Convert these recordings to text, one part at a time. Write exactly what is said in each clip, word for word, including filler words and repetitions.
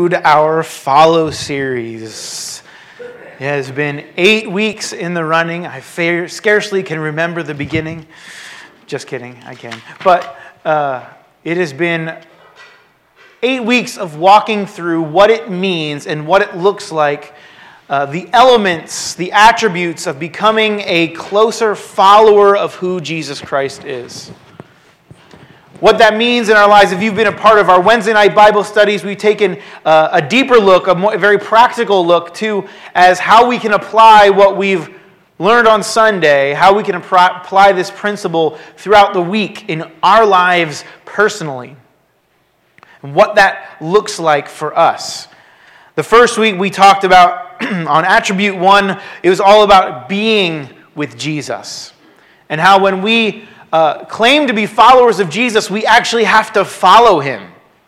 conclude our Follow series. It has been eight weeks in the running. I fa- scarcely can remember the beginning. Just kidding, I can. But uh, it has been eight weeks of walking through what it means and what it looks like, uh, the elements, the attributes of becoming a closer follower of who Jesus Christ is. What that means in our lives, if you've been a part of our Wednesday night Bible studies, we've taken uh, a deeper look, a, more, a very practical look too, as how we can apply what we've learned on Sunday, how we can apply this principle throughout the week in our lives personally, and what that looks like for us. The first week we talked about, on attribute one, it was all about being with Jesus, and how when we Uh, claim to be followers of Jesus, we actually have to follow him.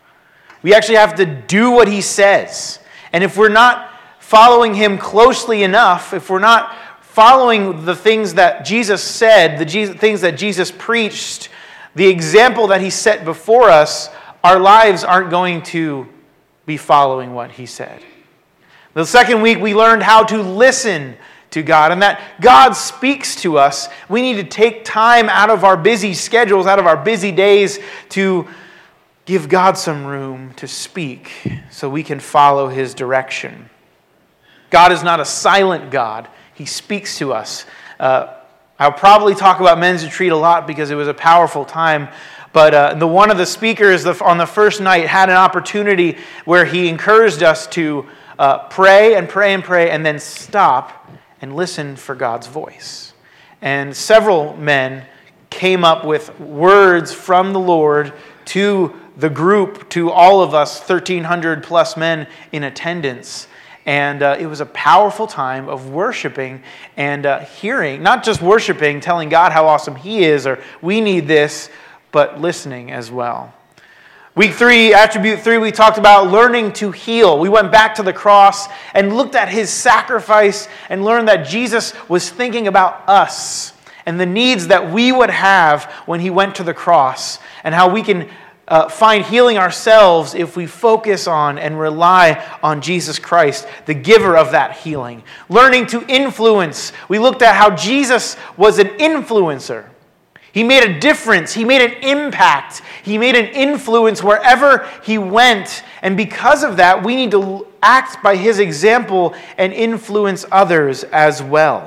We actually have to do what he says. And if we're not following him closely enough, if we're not following the things that Jesus said, the Jesus, things that Jesus preached, the example that he set before us, our lives aren't going to be following what he said. The second week, we learned how to listen to God, and that God speaks to us. We need to take time out of our busy schedules, out of our busy days, to give God some room to speak so we can follow his direction. God is not a silent God. He speaks to us. Uh, I'll probably talk about men's retreat a lot because it was a powerful time. But uh, the one of the speakers on the first night had an opportunity where he encouraged us to uh, pray and pray and pray and then stop and listen for God's voice. And several men came up with words from the Lord to the group, to all of us, thirteen hundred plus men in attendance. And uh, it was a powerful time of worshiping and uh, hearing, not just worshiping, telling God how awesome he is, or we need this, but listening as well. Week three, attribute three, we talked about learning to heal. We went back to the cross and looked at his sacrifice and learned that Jesus was thinking about us and the needs that we would have when he went to the cross, and how we can uh, find healing ourselves if we focus on and rely on Jesus Christ, the giver of that healing. Learning to influence. We looked at how Jesus was an influencer. He made a difference. He made an impact. He made an influence wherever he went. And because of that, we need to act by his example and influence others as well.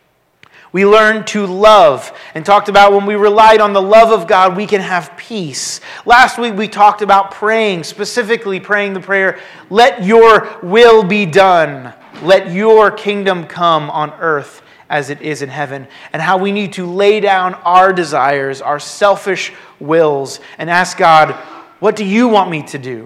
We learned to love and talked about when we relied on the love of God, we can have peace. Last week we talked about praying, specifically praying the prayer, let your will be done. Let your kingdom come on earth as it is in heaven, and how we need to lay down our desires, our selfish wills, and ask God, what do you want me to do?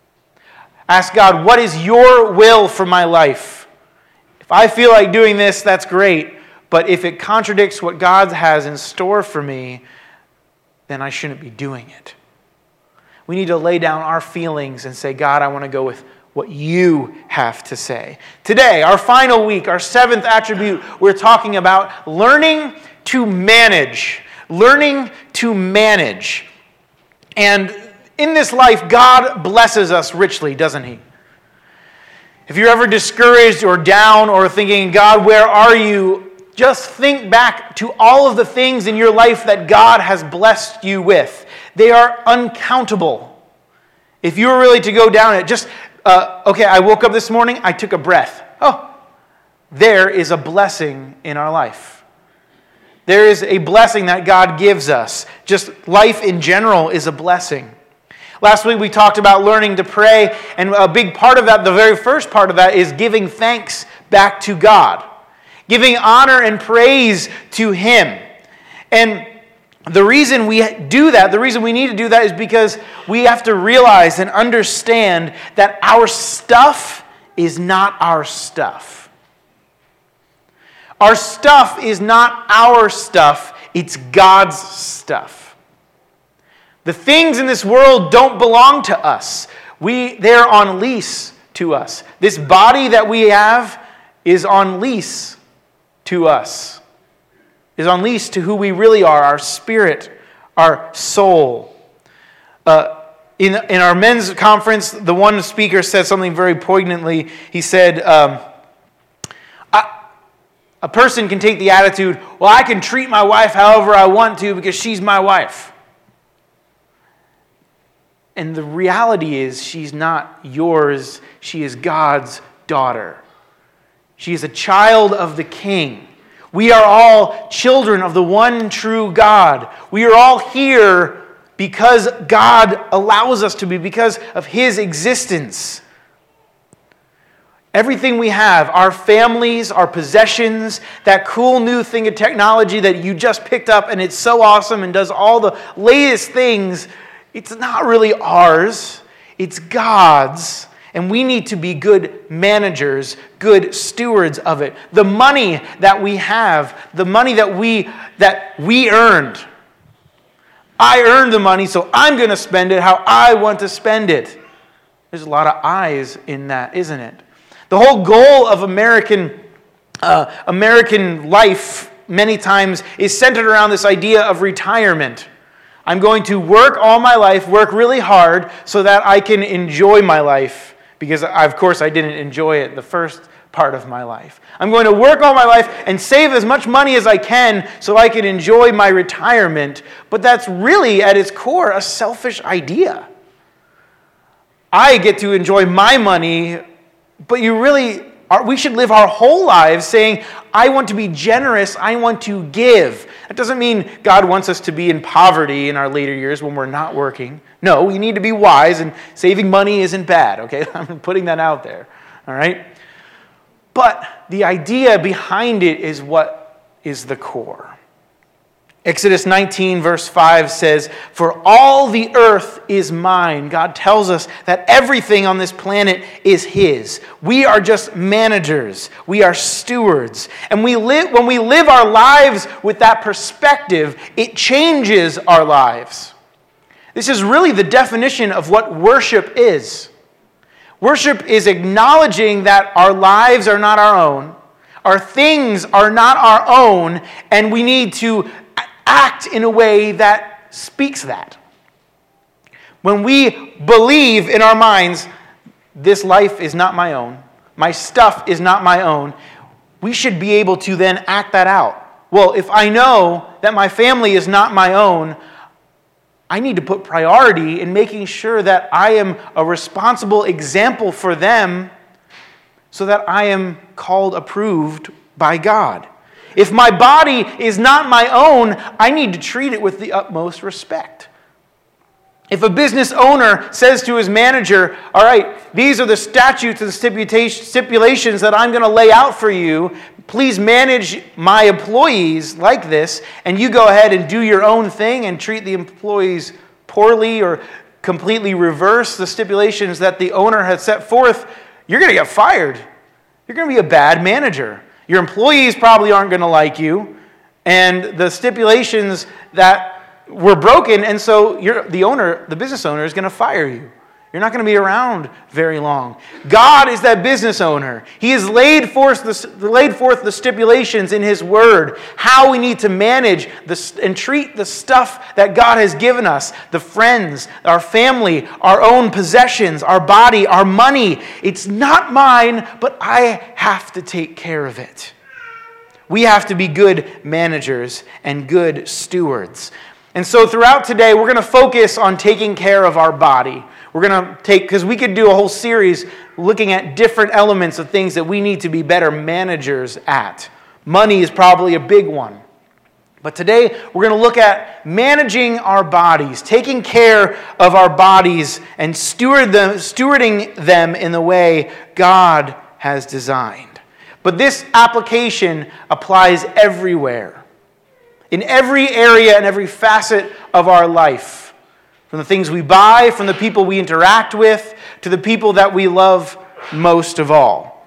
Ask God, what is your will for my life? If I feel like doing this, that's great, but if it contradicts what God has in store for me, then I shouldn't be doing it. We need to lay down our feelings and say, God, I want to go with what you have to say. Today, our final week, our seventh attribute, we're talking about learning to manage. Learning to manage. And in this life, God blesses us richly, doesn't he? If you're ever discouraged or down or thinking, God, where are you? Just think back to all of the things in your life that God has blessed you with. They are uncountable. If you were really to go down it, just Uh, okay, I woke up this morning, I took a breath. Oh, there is a blessing in our life. There is a blessing that God gives us. Just life in general is a blessing. Last week we talked about learning to pray, and a big part of that, the very first part of that, is giving thanks back to God. Giving honor and praise to him. And the reason we do that, the reason we need to do that is because we have to realize and understand that our stuff is not our stuff. Our stuff is not our stuff, it's God's stuff. The things in this world don't belong to us. We, they're on lease to us. This body that we have is on lease to us. Is on lease to who we really are, our spirit, our soul. Uh, In, in our men's conference, the one speaker said something very poignantly. He said, um, I, a person can take the attitude, well, I can treat my wife however I want to because she's my wife. And the reality is she's not yours. She is God's daughter. She is a child of the King. We are all children of the one true God. We are all here because God allows us to be, because of His existence. Everything we have, our families, our possessions, that cool new thing of technology that you just picked up and it's so awesome and does all the latest things, it's not really ours, it's God's. And we need to be good managers, good stewards of it. The money that we have, the money that we that we earned. I earned the money, so I'm going to spend it how I want to spend it. There's a lot of I's in that, isn't it? The whole goal of American uh, American life many times is centered around this idea of retirement. I'm going to work all my life, work really hard, so that I can enjoy my life. Because, of course, I didn't enjoy it the first part of my life. I'm going to work all my life and save as much money as I can so I can enjoy my retirement. But that's really, at its core, a selfish idea. I get to enjoy my money, but you really are, we should live our whole lives saying, I want to be generous, I want to give. That doesn't mean God wants us to be in poverty in our later years when we're not working. No, we need to be wise, and saving money isn't bad, okay? I'm putting that out there, all right? But the idea behind it is what is the core. Exodus nineteen verse five says, "For all the earth is mine." God tells us that everything on this planet is His. We are just managers. We are stewards. And we live when we live our lives with that perspective, it changes our lives. This is really the definition of what worship is. Worship is acknowledging that our lives are not our own, our things are not our own, and we need to act in a way that speaks that. When we believe in our minds, this life is not my own, my stuff is not my own, we should be able to then act that out. Well, if I know that my family is not my own, I need to put priority in making sure that I am a responsible example for them so that I am called approved by God. If my body is not my own, I need to treat it with the utmost respect. If a business owner says to his manager, all right, these are the statutes and stipulations that I'm going to lay out for you. Please manage my employees like this, and you go ahead and do your own thing and treat the employees poorly or completely reverse the stipulations that the owner has set forth, you're going to get fired. You're going to be a bad manager. Your employees probably aren't going to like you, and the stipulations that were broken, and so you're, the owner, the business owner, is going to fire you. You're not going to be around very long. God is that business owner. He has laid forth the, laid forth the stipulations in His Word, how we need to manage the, and treat the stuff that God has given us, the friends, our family, our own possessions, our body, our money. It's not mine, but I have to take care of it. We have to be good managers and good stewards. And so throughout today, we're going to focus on taking care of our body. We're going to take, because we could do a whole series looking at different elements of things that we need to be better managers at. Money is probably a big one. But today, we're going to look at managing our bodies, taking care of our bodies, and steward them, stewarding them in the way God has designed. But this application applies everywhere. In every area and every facet of our life. From the things we buy, from the people we interact with, to the people that we love most of all.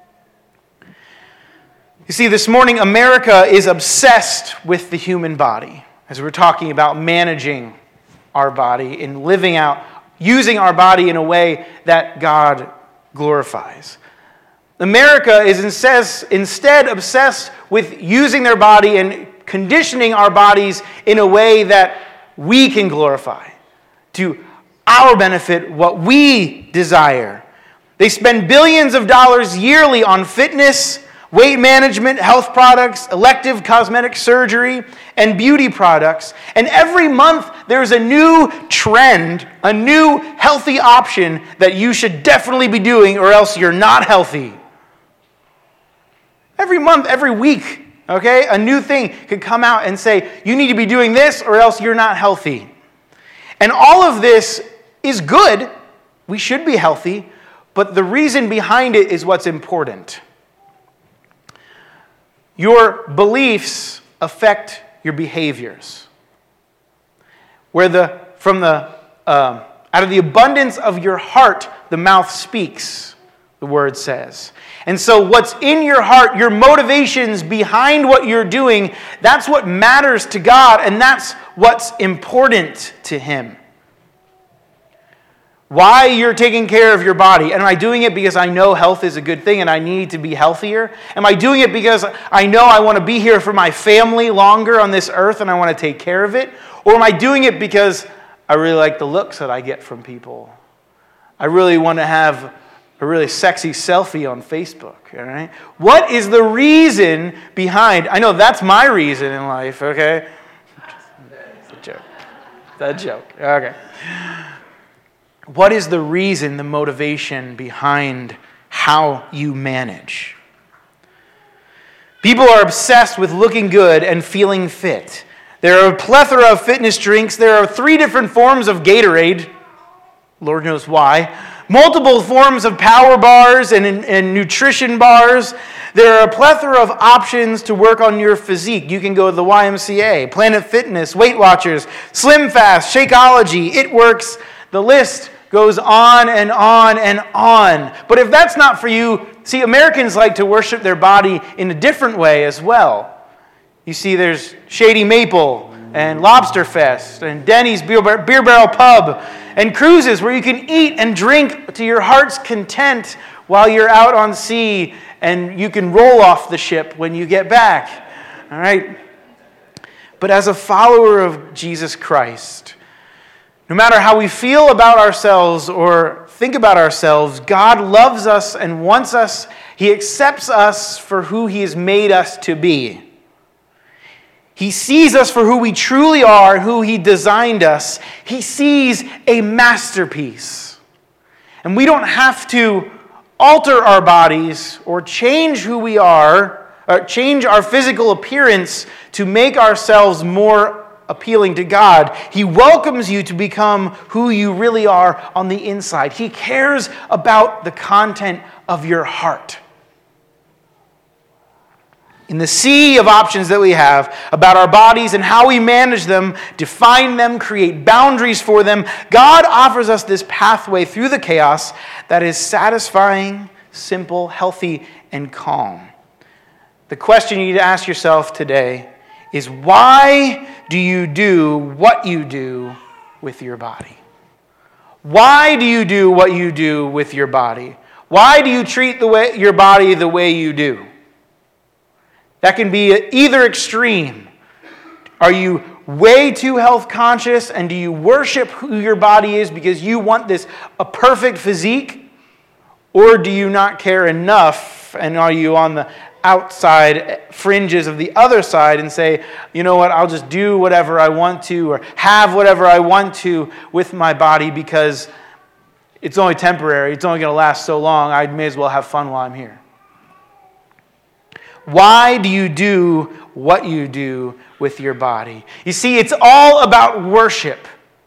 You see, this morning, America is obsessed with the human body. As we're talking about managing our body and living out, using our body in a way that God glorifies. America is instead obsessed with using their body and conditioning our bodies in a way that we can glorify. To our benefit, what we desire. They spend billions of dollars yearly on fitness, weight management, health products, elective cosmetic surgery, and beauty products. And every month there's a new trend, a new healthy option that you should definitely be doing or else you're not healthy. Every month, every week, okay, a new thing could come out and say, you need to be doing this or else you're not healthy. And all of this is good. We should be healthy. But the reason behind it is what's important. Your beliefs affect your behaviors. Where the from the uh, out of the abundance of your heart, the mouth speaks, the word says. And so what's in your heart, your motivations behind what you're doing, that's what matters to God, and that's what's important to Him. Why you're taking care of your body. Am I doing it because I know health is a good thing and I need to be healthier? Am I doing it because I know I want to be here for my family longer on this earth and I want to take care of it? Or am I doing it because I really like the looks that I get from people? I really want to have a really sexy selfie on Facebook, all right? What is the reason behind? I know that's my reason in life, okay? It's a joke. It's a joke. Okay. What is the reason, the motivation behind how you manage? People are obsessed with looking good and feeling fit. There are a plethora of fitness drinks. There are three different forms of Gatorade. Lord knows why. Multiple forms of power bars and, and nutrition bars. There are a plethora of options to work on your physique. You can go to the Y M C A, Planet Fitness, Weight Watchers, Slim Fast, Shakeology, It Works. The list goes on and on and on. But if that's not for you, see, Americans like to worship their body in a different way as well. You see, there's Shady Maple and Lobster Fest and Denny's Beer Barrel Pub and cruises where you can eat and drink to your heart's content while you're out on sea, and you can roll off the ship when you get back. All right? But as a follower of Jesus Christ, no matter how we feel about ourselves or think about ourselves, God loves us and wants us. He accepts us for who He has made us to be. He sees us for who we truly are, who He designed us. He sees a masterpiece. And we don't have to alter our bodies or change who we are, or change our physical appearance to make ourselves more appealing to God. He welcomes you to become who you really are on the inside. He cares about the content of your heart. In the sea of options that we have about our bodies and how we manage them, define them, create boundaries for them, God offers us this pathway through the chaos that is satisfying, simple, healthy, and calm. The question you need to ask yourself today is, why do you do what you do with your body? Why do you do what you do with your body? Why do you treat the way, your body the way you do? That can be either extreme. Are you way too health conscious and do you worship who your body is because you want this a perfect physique? Or do you not care enough and are you on the outside fringes of the other side and say, you know what, I'll just do whatever I want to or have whatever I want to with my body because it's only temporary, it's only going to last so long, I may as well have fun while I'm here. Why do you do what you do with your body? You see, it's all about worship.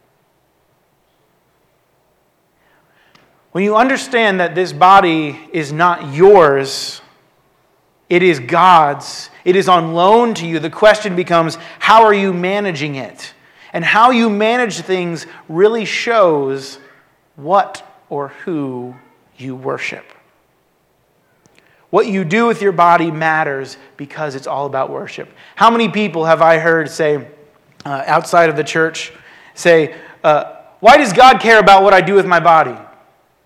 When you understand that this body is not yours, it is God's, it is on loan to you, the question becomes, how are you managing it? And how you manage things really shows what or who you worship. What you do with your body matters because it's all about worship. How many people have I heard say, uh, outside of the church, say, uh, why does God care about what I do with my body?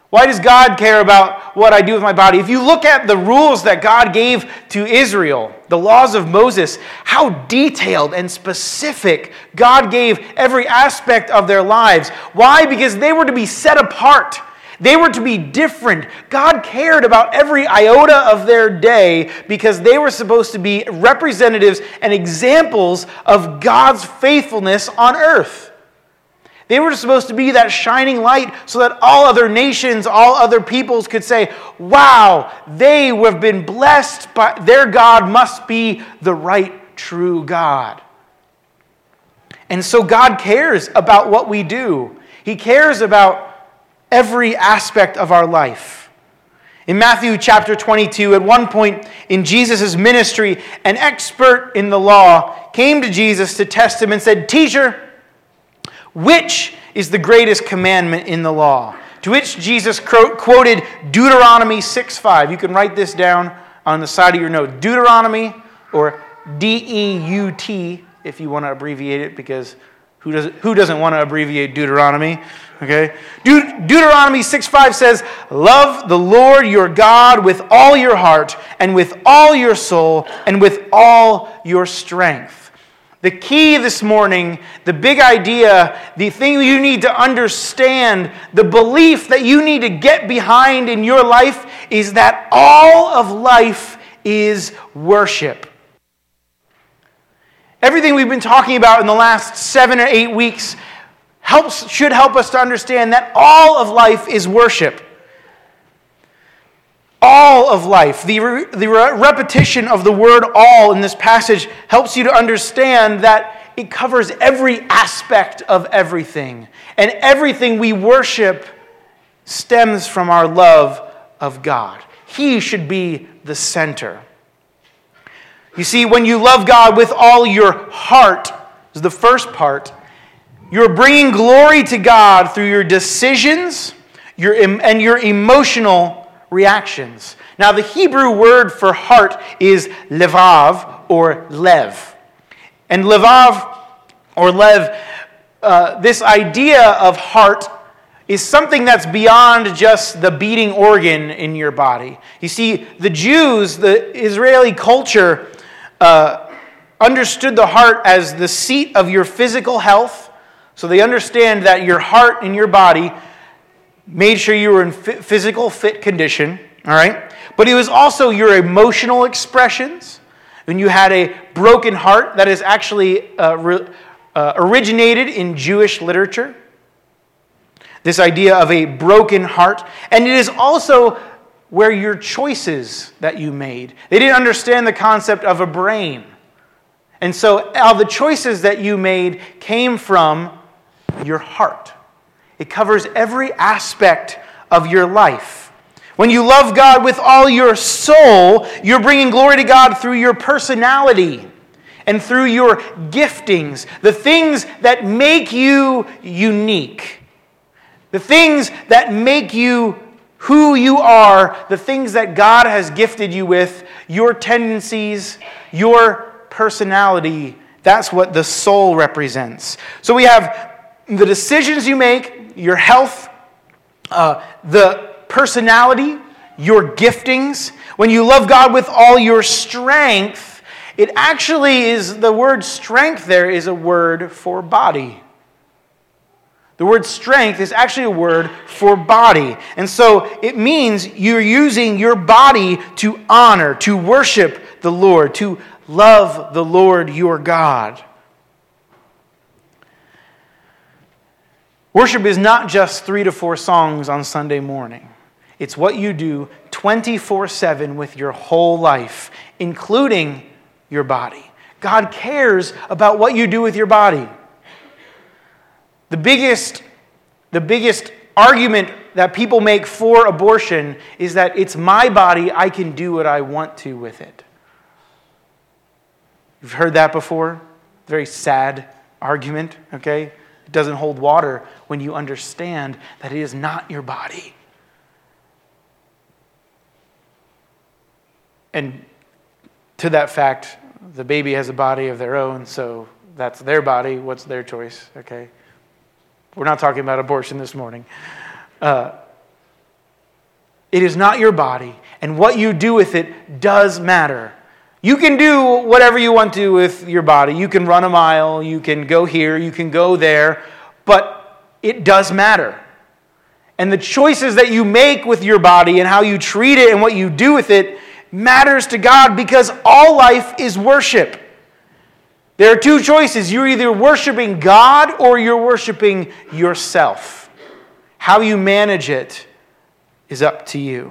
Why does God care about what I do with my body? If you look at the rules that God gave to Israel, the laws of Moses, how detailed and specific God gave every aspect of their lives. Why? Because they were to be set apart. They were to be different. God cared about every iota of their day because they were supposed to be representatives and examples of God's faithfulness on earth. They were supposed to be that shining light so that all other nations, all other peoples could say, wow, they have been blessed, but their God must be the right, true God. And so God cares about what we do. He cares about every aspect of our life. In Matthew chapter twenty-two, at one point in Jesus' ministry, an expert in the law came to Jesus to test him and said, "Teacher, which is the greatest commandment in the law?" To which Jesus quoted Deuteronomy six five. You can write this down on the side of your note. Deuteronomy, or D E U T, if you want to abbreviate it, because who doesn't, who doesn't want to abbreviate Deuteronomy? Okay. De- Deuteronomy six five says, "Love the Lord your God with all your heart, and with all your soul, and with all your strength." The key this morning, the big idea, the thing you need to understand, the belief that you need to get behind in your life is that all of life is worship. Everything we've been talking about in the last seven or eight weeks helps, should help us to understand that all of life is worship. All of life. The, re- the re- repetition of the word all in this passage helps you to understand that it covers every aspect of everything. And everything we worship stems from our love of God. He should be the center. You see, when you love God with all your heart, is the first part, you're bringing glory to God through your decisions your and your emotional reactions. Now, the Hebrew word for heart is levav, or lev. And levav, or lev, uh, this idea of heart is something that's beyond just the beating organ in your body. You see, the Jews, the Israeli culture, uh, understood the heart as the seat of your physical health. So they understand that your heart and your body made sure you were in physical fit condition, all right? But it was also your emotional expressions. When you had a broken heart, that is actually uh, re, uh, originated in Jewish literature. This idea of a broken heart. And it is also where your choices that you made. They didn't understand the concept of a brain. And so all the choices that you made came from your heart. It covers every aspect of your life. When you love God with all your soul, you're bringing glory to God through your personality and through your giftings, the things that make you unique, the things that make you who you are, the things that God has gifted you with, your tendencies, your personality. That's what the soul represents. So we have the decisions you make, your health, uh, the personality, your giftings. When you love God with all your strength, it actually is, the word strength there is a word for body. The word strength is actually a word for body. And so it means you're using your body to honor, to worship the Lord, to love the Lord your God. Worship is not just three to four songs on Sunday morning. It's what you do twenty-four seven with your whole life, including your body. God cares about what you do with your body. The biggest, the biggest argument that people make for abortion is that it's my body, I can do what I want to with it. You've heard that before? Very sad argument, okay? It doesn't hold water when you understand that it is not your body. And to that fact, the baby has a body of their own, so that's their body. What's their choice? Okay. We're not talking about abortion this morning. Uh, It is not your body, and what you do with it does matter. You can do whatever you want to with your body. You can run a mile, you can go here, you can go there, but it does matter. And the choices that you make with your body and how you treat it and what you do with it matters to God, because all life is worship. There are two choices. You're either worshiping God or you're worshiping yourself. How you manage it is up to you.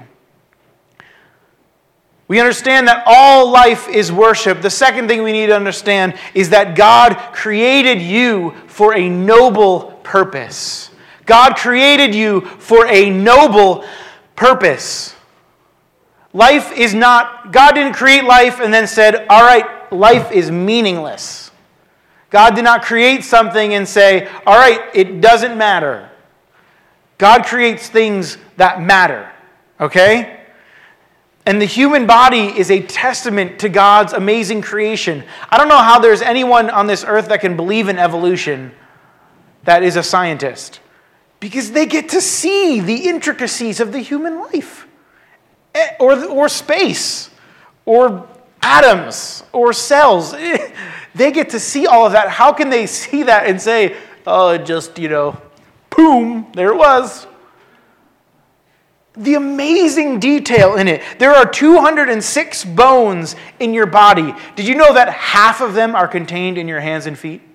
We understand that all life is worship. The second thing we need to understand is that God created you for a noble purpose. God created you for a noble purpose. Life is not, God didn't create life and then said, all right, life is meaningless. God did not create something and say, all right, it doesn't matter. God creates things that matter, okay? And the human body is a testament to God's amazing creation. I don't know how there's anyone on this earth that can believe in evolution that is a scientist, because they get to see the intricacies of the human life, or, or space, or atoms, or cells. They get to see all of that. How can they see that and say, oh, it just, you know, boom, there it was? The amazing detail in it. There are two hundred six bones in your body. Did you know that half of them are contained in your hands and feet?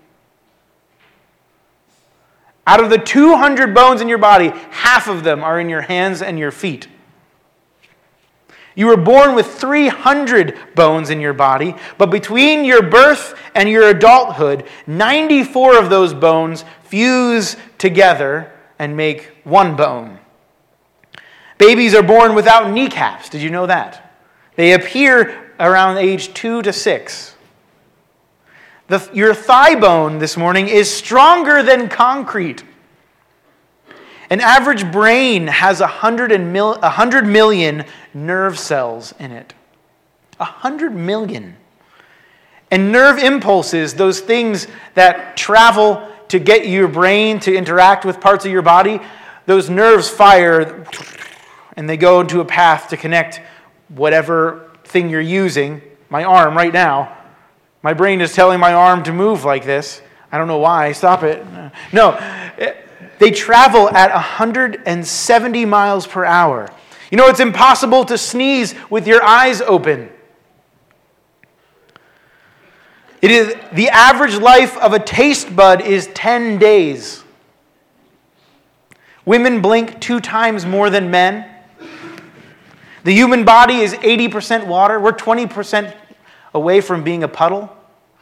Out of the two hundred bones in your body, half of them are in your hands and your feet. You were born with three hundred bones in your body, but between your birth and your adulthood, ninety-four of those bones fuse together and make one bone. Babies are born without kneecaps. Did you know that? They appear around age two to six. The, your thigh bone this morning is stronger than concrete. An average brain has one hundred million nerve cells in it. one hundred million. And nerve impulses, those things that travel to get your brain to interact with parts of your body, those nerves fire and they go into a path to connect whatever thing you're using. My arm right now. My brain is telling my arm to move like this. I don't know why. Stop it. No. They travel at one hundred seventy miles per hour. You know, it's impossible to sneeze with your eyes open. It is the average life of a taste bud is ten days. Women blink two times more than men. The human body is eighty percent water. We're twenty percent away from being a puddle.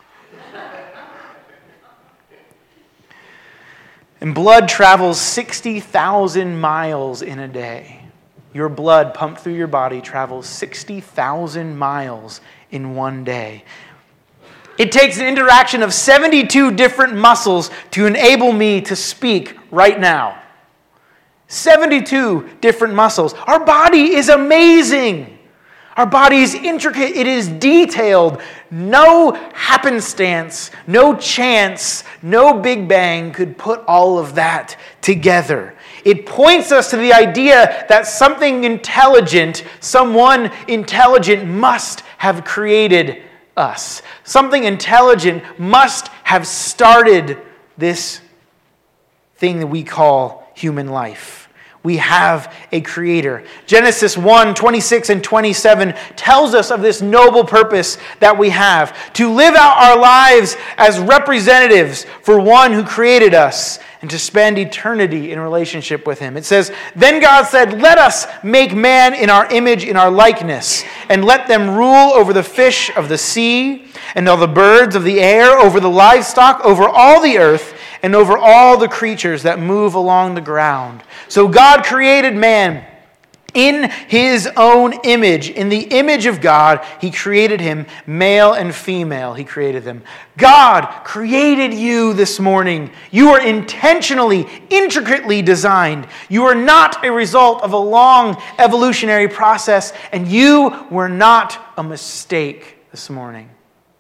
And blood travels sixty thousand miles in a day. Your blood pumped through your body travels sixty thousand miles in one day. It takes an interaction of seventy-two different muscles to enable me to speak right now. seventy-two different muscles. Our body is amazing. Our body is intricate. It is detailed. No happenstance, no chance, no Big Bang could put all of that together. It points us to the idea that something intelligent, someone intelligent must have created us. Something intelligent must have started this thing that we call human life. We have a creator. Genesis one, twenty-six and twenty-seven tells us of this noble purpose that we have, to live out our lives as representatives for one who created us and to spend eternity in relationship with him. It says, then God said, let us make man in our image, in our likeness, and let them rule over the fish of the sea and all the birds of the air, over the livestock, over all the earth, and over all the creatures that move along the ground. So God created man in his own image. In the image of God, he created him, male and female, he created them. God created you this morning. You are intentionally, intricately designed. You are not a result of a long evolutionary process, and you were not a mistake this morning.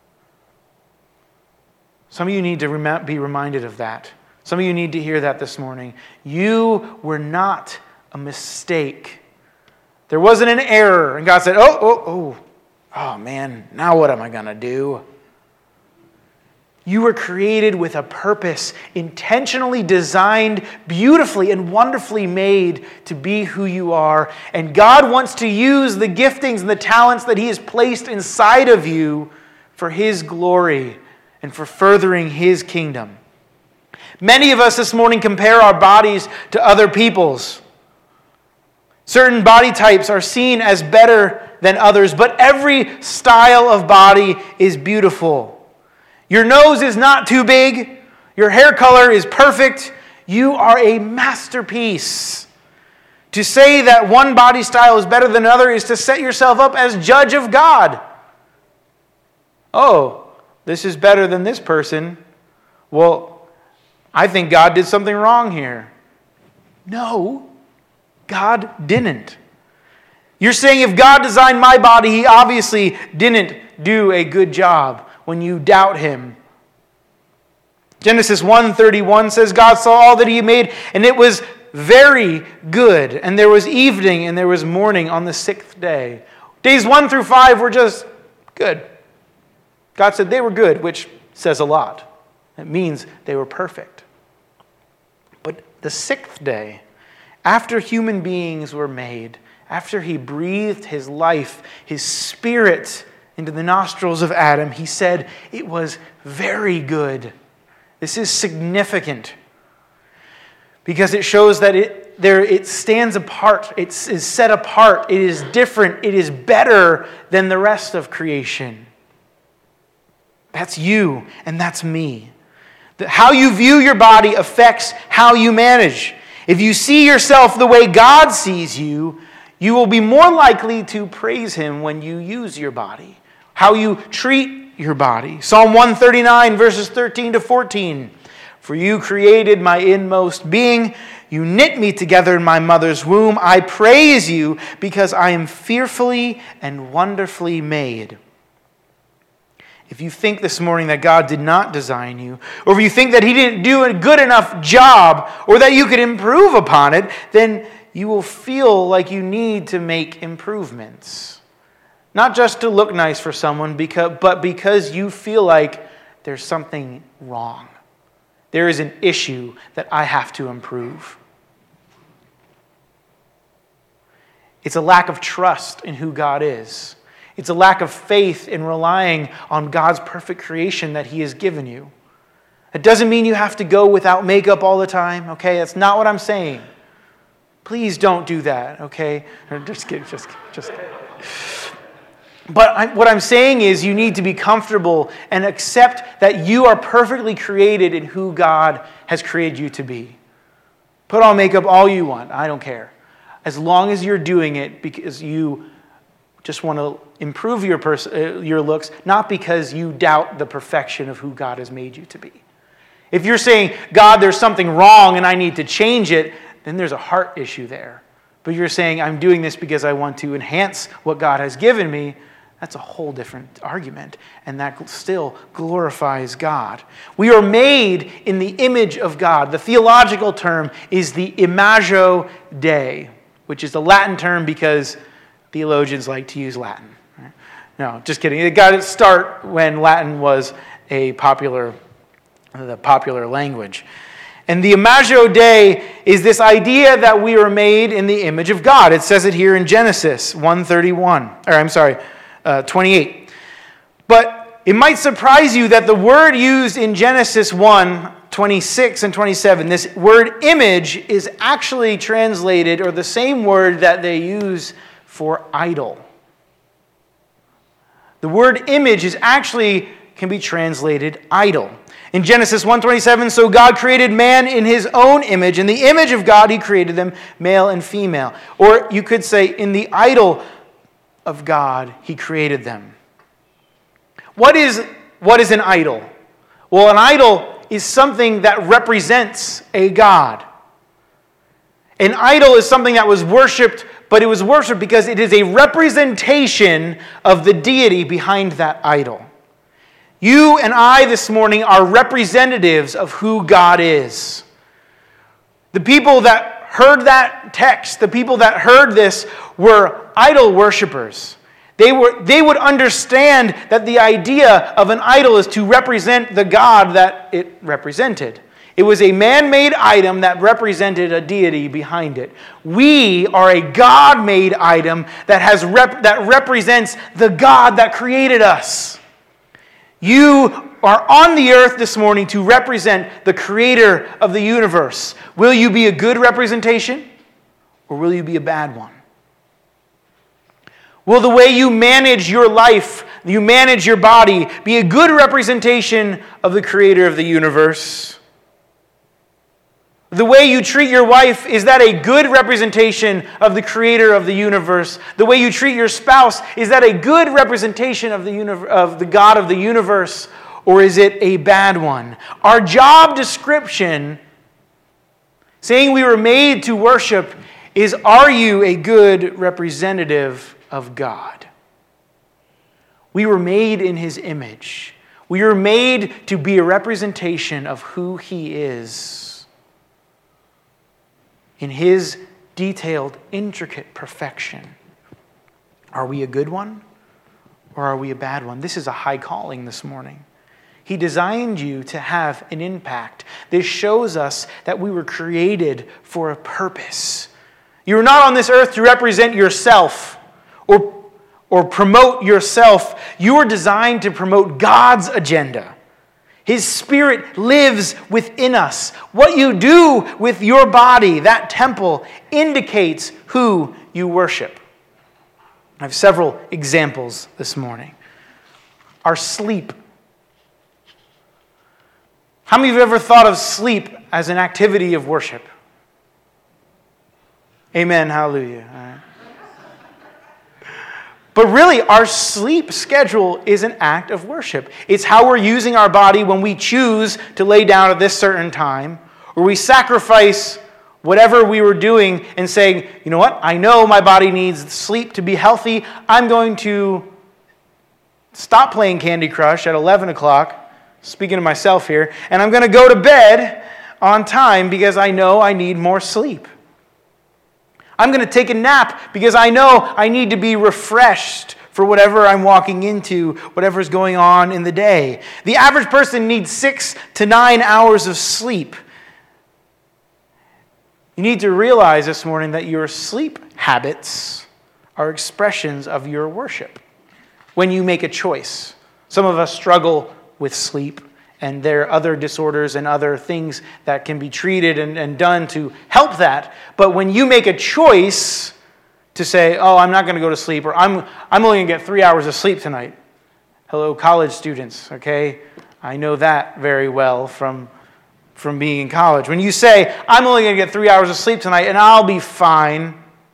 Some of you need to rem- be reminded of that. Some of you need to hear that this morning. You were not a mistake. There wasn't an error. And God said, oh, oh, oh, oh man, now what am I going to do? You were created with a purpose, intentionally designed, beautifully and wonderfully made to be who you are. And God wants to use the giftings and the talents that He has placed inside of you for His glory and for furthering His kingdom. Many of us this morning compare our bodies to other people's. Certain body types are seen as better than others, but every style of body is beautiful. Your nose is not too big. Your hair color is perfect. You are a masterpiece. To say that one body style is better than another is to set yourself up as judge of God. Oh, this is better than this person. Well, I think God did something wrong here. No, God didn't. You're saying if God designed my body, He obviously didn't do a good job. When you doubt Him. Genesis one thirty-one says, God saw all that He made, and it was very good. And there was evening, and there was morning on the sixth day. Days one through five were just good. God said they were good, which says a lot. It means they were perfect. But the sixth day, after human beings were made, after He breathed His life, His Spirit into the nostrils of Adam, He said it was very good. This is significant because it shows that it there it stands apart. It is set apart. It is different. It is better than the rest of creation. That's you and that's me. How you view your body affects how you manage. If you see yourself the way God sees you, you will be more likely to praise Him when you use your body. How you treat your body. Psalm one thirty-nine, verses thirteen to fourteen. For you created my inmost being. You knit me together in my mother's womb. I praise you because I am fearfully and wonderfully made. If you think this morning that God did not design you, or if you think that He didn't do a good enough job, or that you could improve upon it, then you will feel like you need to make improvements. Not just to look nice for someone, because, but because you feel like there's something wrong. There is an issue that I have to improve. It's a lack of trust in who God is. It's a lack of faith in relying on God's perfect creation that He has given you. It doesn't mean you have to go without makeup all the time, okay? That's not what I'm saying. Please don't do that, okay? Just kidding, just kidding, just kidding. But I, what I'm saying is you need to be comfortable and accept that you are perfectly created in who God has created you to be. Put on makeup all you want. I don't care. As long as you're doing it because you just want to improve your pers- uh, your looks, not because you doubt the perfection of who God has made you to be. If you're saying, God, there's something wrong and I need to change it, then there's a heart issue there. But you're saying, I'm doing this because I want to enhance what God has given me, that's a whole different argument, and that still glorifies God. We are made in the image of God. The theological term is the imago Dei, which is the Latin term because theologians like to use Latin. No, just kidding. It got its start when Latin was a popular, the popular language. And the imago Dei is this idea that we are made in the image of God. It says it here in Genesis one thirty-one, or I'm sorry, Uh, twenty-eight. But it might surprise you that the word used in Genesis one, twenty-six and twenty-seven, this word image is actually translated, or the same word that they use for idol. The word image is actually can be translated idol. In Genesis one twenty-seven, so God created man in His own image. In the image of God, He created them, male and female. Or you could say, in the idol of God, He created them. What is, what is an idol? Well, an idol is something that represents a god. An idol is something that was worshipped, but it was worshipped because it is a representation of the deity behind that idol. You and I this morning are representatives of who God is. The people that heard that text, the people that heard this were idol worshipers. They were, they would understand that the idea of an idol is to represent the God that it represented. It was a man-made item that represented a deity behind it. We are a God-made item that has rep- that represents the God that created us. You are on the earth this morning to represent the creator of the universe. Will you be a good representation, or will you be a bad one? Will the way you manage your life, you manage your body, be a good representation of the creator of the universe? The way you treat your wife, is that a good representation of the creator of the universe? The way you treat your spouse, is that a good representation of the universe, of the God of the universe, or is it a bad one? Our job description, saying we were made to worship, is, are you a good representative of God? We were made in His image. We were made to be a representation of who He is in His detailed, intricate perfection. Are we a good one, or are we a bad one? This is a high calling this morning. He designed you to have an impact. This shows us that we were created for a purpose. You were not on this earth to represent yourself or, or promote yourself. You were designed to promote God's agenda. His Spirit lives within us. What you do with your body, that temple, indicates who you worship. I have several examples this morning. Our sleep. How many of you have ever thought of sleep as an activity of worship? Amen, hallelujah. All right. But really, our sleep schedule is an act of worship. It's how we're using our body when we choose to lay down at this certain time, or we sacrifice whatever we were doing and saying, you know what, I know my body needs sleep to be healthy. I'm going to stop playing Candy Crush at eleven o'clock, speaking to myself here, and I'm going to go to bed on time because I know I need more sleep. I'm going to take a nap because I know I need to be refreshed for whatever I'm walking into, whatever's going on in the day. The average person needs six to nine hours of sleep. You need to realize this morning that your sleep habits are expressions of your worship. When you make a choice, some of us struggle with sleep, and there are other disorders and other things that can be treated and, and done to help that. But when you make a choice to say, oh, I'm not going to go to sleep, or I'm, I'm only going to get three hours of sleep tonight. Hello, college students, okay? I know that very well from, from being in college. When you say, I'm only going to get three hours of sleep tonight and I'll be fine,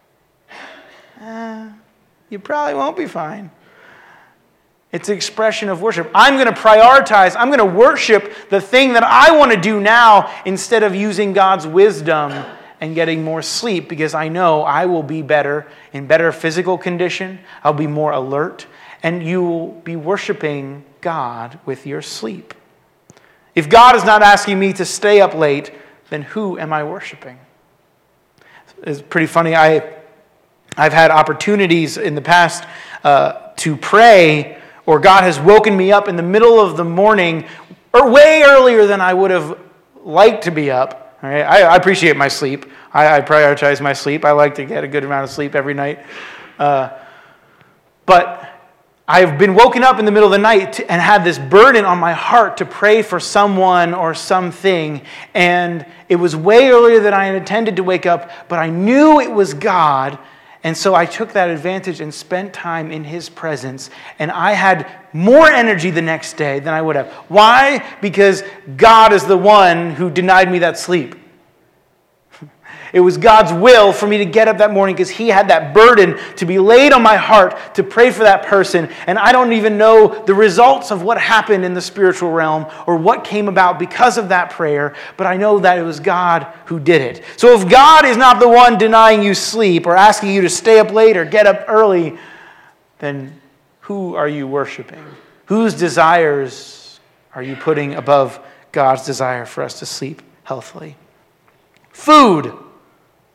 eh, you probably won't be fine. It's an expression of worship. I'm going to prioritize, I'm going to worship the thing that I want to do now instead of using God's wisdom and getting more sleep, because I know I will be better, in better physical condition. I'll be more alert, and you will be worshiping God with your sleep. If God is not asking me to stay up late, then who am I worshiping? It's pretty funny. I, I've had opportunities in the past uh, to pray, or God has woken me up in the middle of the morning, or way earlier than I would have liked to be up. All right? I, I appreciate my sleep. I, I prioritize my sleep. I like to get a good amount of sleep every night. Uh, but I've been woken up in the middle of the night to, and had this burden on my heart to pray for someone or something. And it was way earlier than I had intended to wake up, but I knew it was God. And so I took that advantage and spent time in His presence. And I had more energy the next day than I would have. Why? Because God is the one who denied me that sleep. It was God's will for me to get up that morning because He had that burden to be laid on my heart to pray for that person. And I don't even know the results of what happened in the spiritual realm or what came about because of that prayer, but I know that it was God who did it. So if God is not the one denying you sleep or asking you to stay up late or get up early, then who are you worshiping? Whose desires are you putting above God's desire for us to sleep healthily? Food.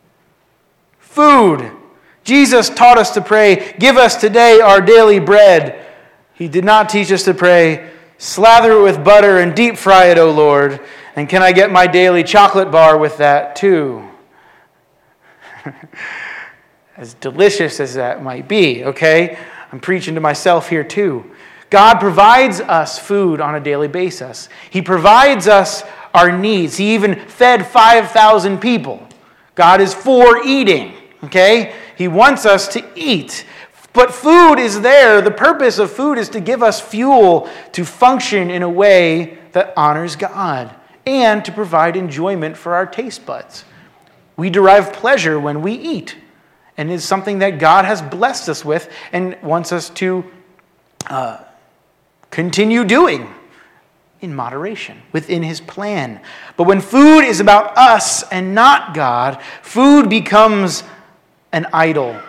food. Jesus taught us to pray, give us today our daily bread. He did not teach us to pray, slather it with butter and deep fry it, O Lord. And can I get my daily chocolate bar with that too? As delicious as that might be, okay? I'm preaching to myself here too. God provides us food on a daily basis. He provides us our needs. He even fed five thousand people. God is for eating, okay? He wants us to eat. But food is there. The purpose of food is to give us fuel to function in a way that honors God and to provide enjoyment for our taste buds. We derive pleasure when we eat, and it's something that God has blessed us with and wants us to uh, continue doing in moderation, within His plan. But when food is about us and not God, food becomes an idol.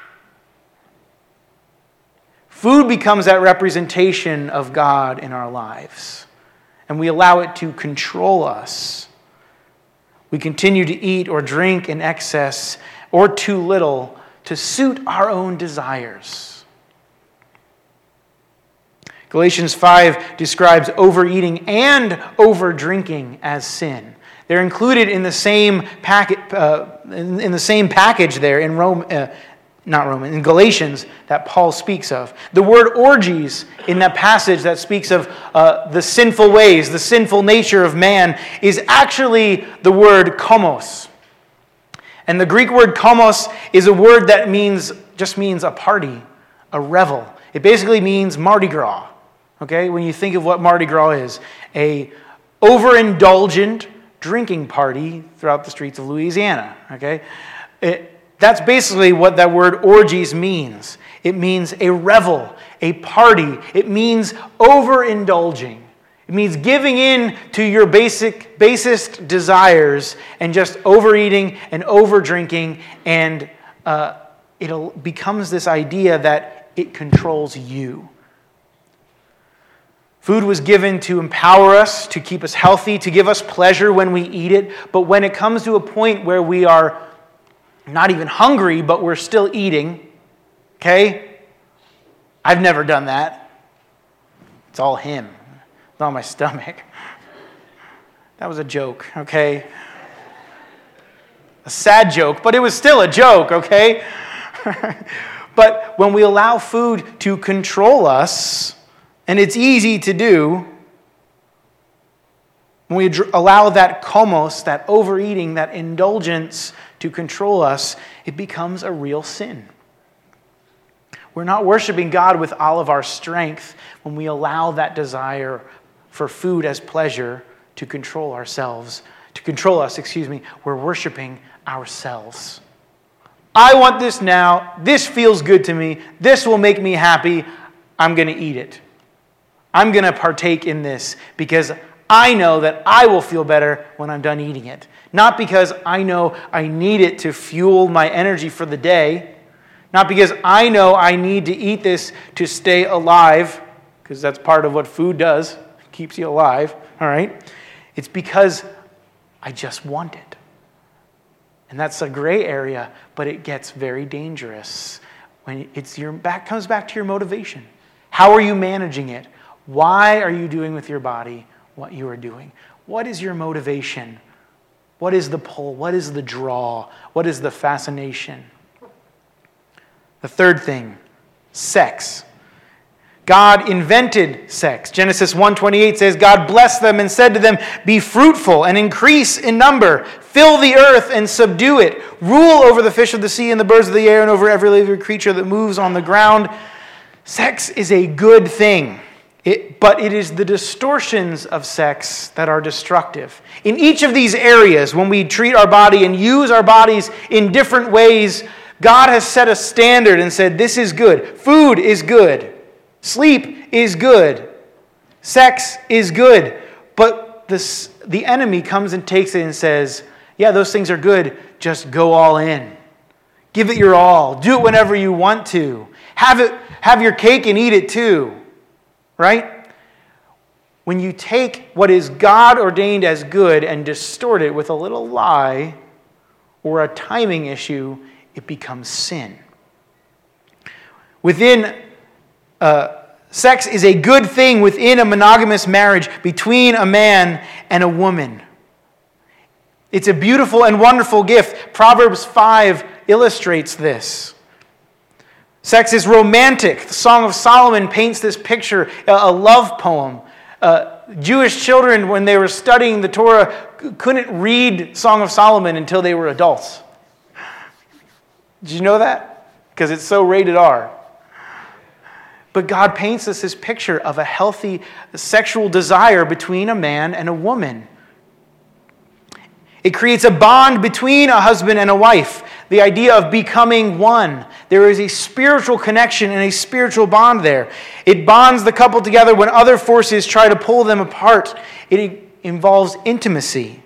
Food becomes that representation of God in our lives, and we allow it to control us. We continue to eat or drink in excess or too little to suit our own desires. Galatians five describes overeating and overdrinking as sin. They're included in the same packet, uh, in, in the same package there in Rome, uh, not Roman, in Galatians that Paul speaks of. The word orgies in that passage that speaks of uh, the sinful ways, the sinful nature of man, is actually the word komos. And the Greek word komos is a word that means just means a party, a revel. It basically means Mardi Gras. Okay, when you think of what Mardi Gras is, a overindulgent drinking party throughout the streets of Louisiana. Okay, it, that's basically what that word orgies means. It means a revel, a party. It means overindulging. It means giving in to your basic, basest desires and just overeating and overdrinking, and uh, it becomes this idea that it controls you. Food was given to empower us, to keep us healthy, to give us pleasure when we eat it. But when it comes to a point where we are not even hungry, but we're still eating, okay? I've never done that. It's all Him. It's on my stomach. That was a joke, okay? A sad joke, but it was still a joke, okay? But when we allow food to control us, and it's easy to do, when we dr- allow that komos, that overeating, that indulgence to control us, it becomes a real sin. We're not worshiping God with all of our strength when we allow that desire for food as pleasure to control ourselves, to control us, excuse me. We're worshiping ourselves. I want this now. This feels good to me. This will make me happy. I'm going to eat it. I'm going to partake in this because I know that I will feel better when I'm done eating it. Not because I know I need it to fuel my energy for the day. Not because I know I need to eat this to stay alive, because that's part of what food does. It keeps you alive, all right? It's because I just want it. And that's a gray area, but it gets very dangerous when it's your back comes back to your motivation. How are you managing it? Why are you doing with your body what you are doing? What is your motivation? What is the pull? What is the draw? What is the fascination? The third thing, sex. God invented sex. Genesis one twenty-eight says, God blessed them and said to them, be fruitful and increase in number. Fill the earth and subdue it. Rule over the fish of the sea and the birds of the air and over every living creature that moves on the ground. Sex is a good thing. It, but it is the distortions of sex that are destructive. In each of these areas, when we treat our body and use our bodies in different ways, God has set a standard and said, this is good. Food is good. Sleep is good. Sex is good. But this, the enemy comes and takes it and says, yeah, those things are good. Just go all in. Give it your all. Do it whenever you want to. Have it, have your cake and eat it too. Right? When you take what is God ordained as good and distort it with a little lie or a timing issue, it becomes sin. Within, uh, sex is a good thing within a monogamous marriage between a man and a woman. It's a beautiful and wonderful gift. Proverbs five illustrates this. Sex is romantic. The Song of Solomon paints this picture, a love poem. Uh, Jewish children, when they were studying the Torah, couldn't read Song of Solomon until they were adults. Did you know that? Because it's so rated R. But God paints us this picture of a healthy sexual desire between a man and a woman. It creates a bond between a husband and a wife. The idea of becoming one. There is a spiritual connection and a spiritual bond there. It bonds the couple together when other forces try to pull them apart. It involves intimacy.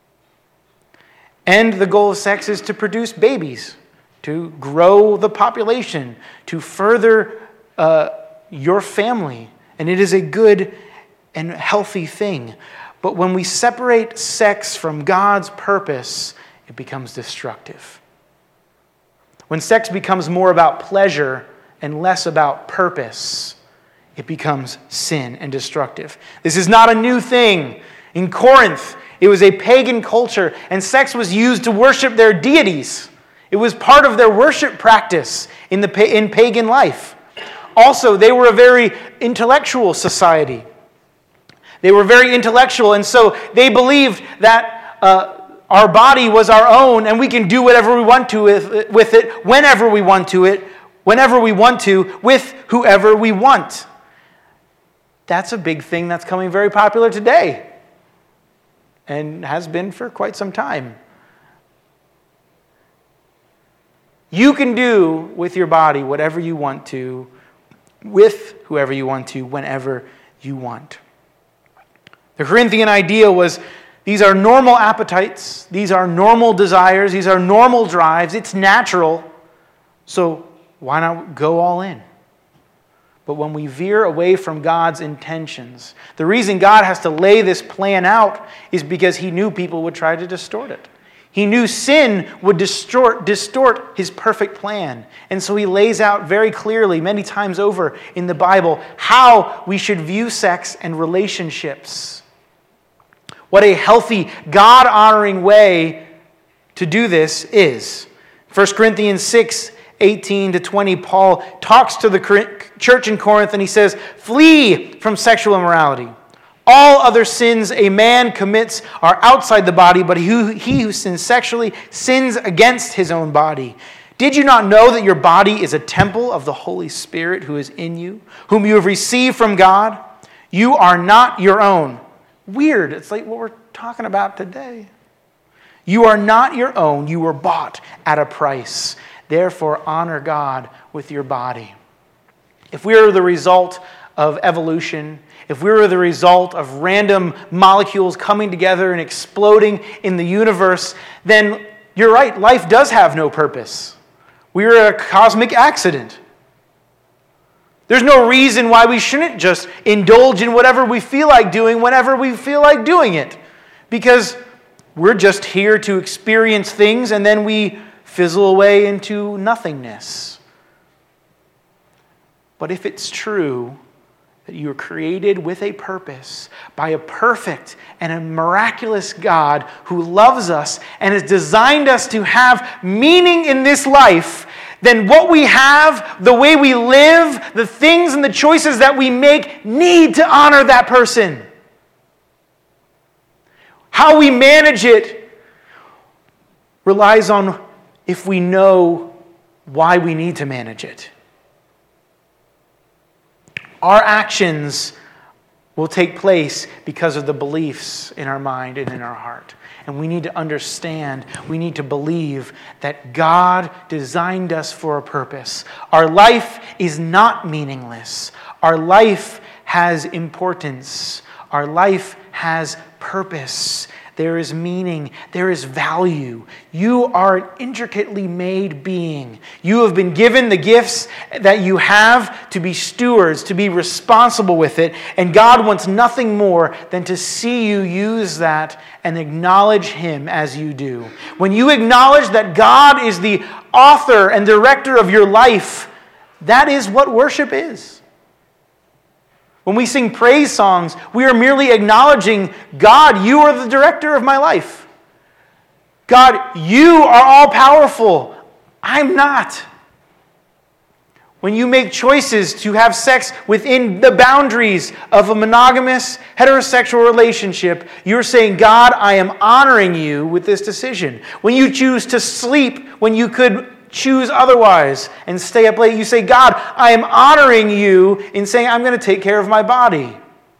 And the goal of sex is to produce babies, to grow the population, to further uh, your family. And it is a good and healthy thing. But when we separate sex from God's purpose, it becomes destructive. When sex becomes more about pleasure and less about purpose, it becomes sin and destructive. This is not a new thing. In Corinth, it was a pagan culture, and sex was used to worship their deities. It was part of their worship practice in, the, in pagan life. Also, they were a very intellectual society. They were very intellectual, and so they believed that uh, our body was our own, and we can do whatever we want to with, with it, whenever we want to it, whenever we want to, with whoever we want. That's a big thing that's coming very popular today, and has been for quite some time. You can do with your body whatever you want to, with whoever you want to, whenever you want. The Corinthian idea was, these are normal appetites, these are normal desires, these are normal drives, it's natural, so why not go all in? But when we veer away from God's intentions, the reason God has to lay this plan out is because he knew people would try to distort it. He knew sin would distort, distort his perfect plan. And so he lays out very clearly, many times over in the Bible, how we should view sex and relationships. What a healthy, God-honoring way to do this is. First Corinthians six, eighteen to twenty, Paul talks to the church in Corinth and he says, "Flee from sexual immorality. All other sins a man commits are outside the body, but he who, he who sins sexually sins against his own body. Did you not know that your body is a temple of the Holy Spirit who is in you, whom you have received from God? You are not your own." Weird. It's like what we're talking about today. You are not your own. You were bought at a price. Therefore, honor God with your body. If we are the result of evolution, if we were the result of random molecules coming together and exploding in the universe, then you're right, life does have no purpose. We are a cosmic accident. There's no reason why we shouldn't just indulge in whatever we feel like doing whenever we feel like doing it. Because we're just here to experience things and then we fizzle away into nothingness. But if it's true that you were created with a purpose by a perfect and a miraculous God who loves us and has designed us to have meaning in this life, then what we have, the way we live, the things and the choices that we make need to honor that person. How we manage it relies on if we know why we need to manage it. Our actions will take place because of the beliefs in our mind and in our heart. And we need to understand, we need to believe that God designed us for a purpose. Our life is not meaningless. Our life has importance. Our life has purpose. there is meaning, there is value. You are an intricately made being. You have been given the gifts that you have to be stewards, to be responsible with it, and God wants nothing more than to see you use that and acknowledge Him as you do. When you acknowledge that God is the author and director of your life, that is what worship is. When we sing praise songs, we are merely acknowledging, God, you are the director of my life. God, you are all powerful. I'm not. When you make choices to have sex within the boundaries of a monogamous, heterosexual relationship, you're saying, God, I am honoring you with this decision. When you choose to sleep when you could choose otherwise and stay up late, you say, God, I am honoring you in saying I'm going to take care of my body.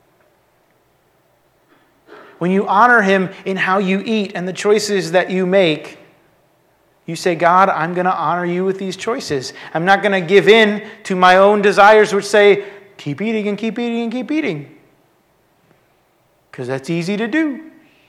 When you honor Him in how you eat and the choices that you make, you say, God, I'm going to honor you with these choices. I'm not going to give in to my own desires which say, keep eating and keep eating and keep eating. Because that's easy to do.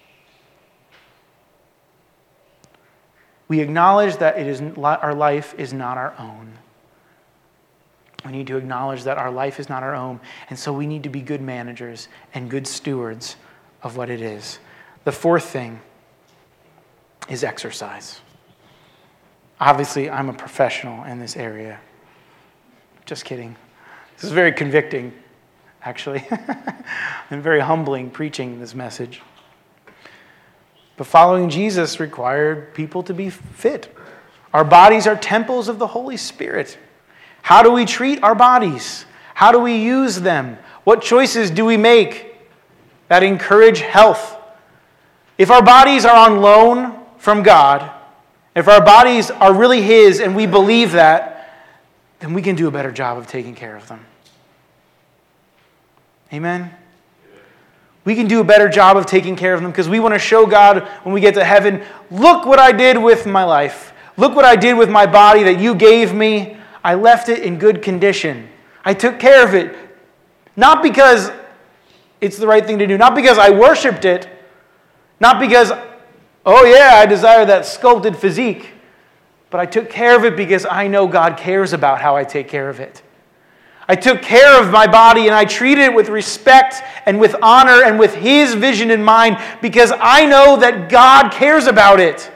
We acknowledge that it is our life is not our own. We need to acknowledge that our life is not our own, and so we need to be good managers and good stewards of what it is. The fourth thing is exercise. Obviously, I'm a professional in this area. Just kidding. This is very convicting, actually, and very humbling preaching this message. But following Jesus required people to be fit. Our bodies are temples of the Holy Spirit. How do we treat our bodies? How do we use them? What choices do we make that encourage health? If our bodies are on loan from God, if our bodies are really His and we believe that, then we can do a better job of taking care of them. Amen? We can do a better job of taking care of them because we want to show God when we get to heaven, look what I did with my life. Look what I did with my body that you gave me. I left it in good condition. I took care of it. Not because it's the right thing to do. Not because I worshipped it. Not because, oh yeah, I desire that sculpted physique. But I took care of it because I know God cares about how I take care of it. I took care of my body and I treated it with respect and with honor and with His vision in mind because I know that God cares about it.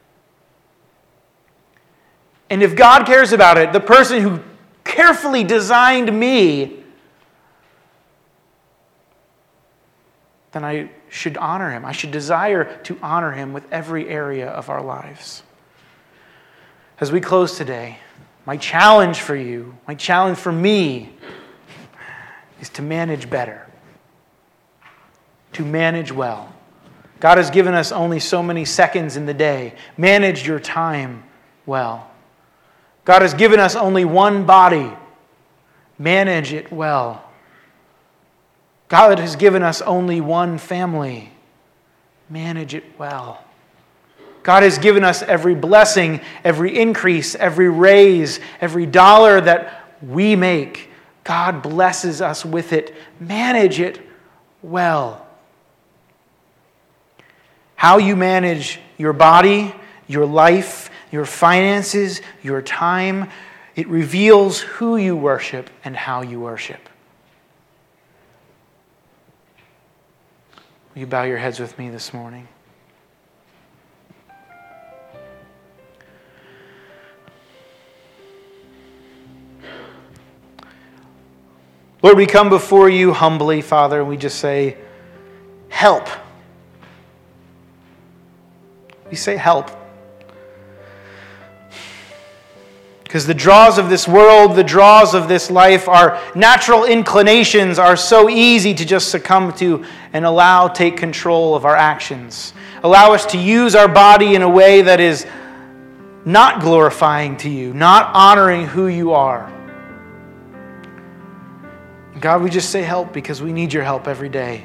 And if God cares about it, the person who carefully designed me, then I should honor Him. I should desire to honor Him with every area of our lives. As we close today, my challenge for you, my challenge for me, is to manage better. To manage well. God has given us only so many seconds in the day. Manage your time well. God has given us only one body. Manage it well. God has given us only one family. Manage it well. God has given us every blessing, every increase, every raise, every dollar that we make. God blesses us with it. Manage it well. How you manage your body, your life, your finances, your time, it reveals who you worship and how you worship. Will you bow your heads with me this morning? Lord, we come before you humbly, Father, and we just say, help. We say help. Because the draws of this world, the draws of this life, our natural inclinations are so easy to just succumb to and allow take control of our actions. Allow us to use our body in a way that is not glorifying to you, not honoring who you are. God, we just say help because we need your help every day.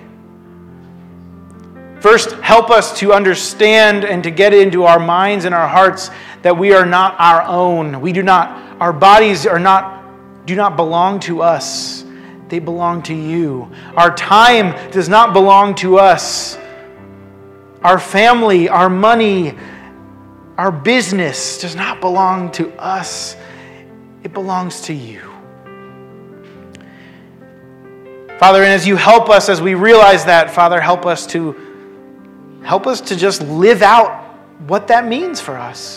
First, help us to understand and to get into our minds and our hearts that we are not our own. We do not, our bodies are not, do not belong to us. They belong to you. Our time does not belong to us. Our family, our money, our business does not belong to us. It belongs to you. Father, and as you help us, as we realize that, Father, help us to help us to just live out what that means for us.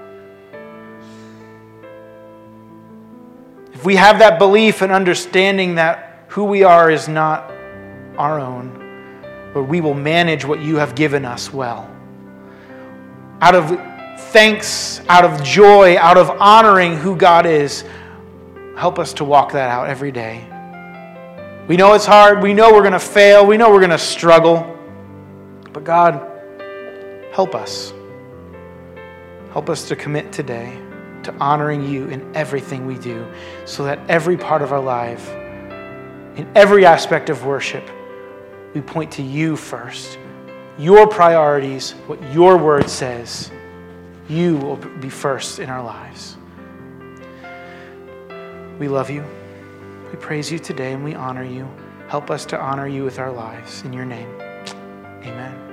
If we have that belief and understanding that who we are is not our own, but we will manage what you have given us well. Out of thanks, out of joy, out of honoring who God is, help us to walk that out every day. We know it's hard. We know we're going to fail. We know we're going to struggle. But God, help us. Help us to commit today to honoring you in everything we do, so that every part of our life, in every aspect of worship, we point to you first. Your priorities, what your word says, you will be first in our lives. We love you. We praise you today and we honor you. Help us to honor you with our lives. In your name, amen.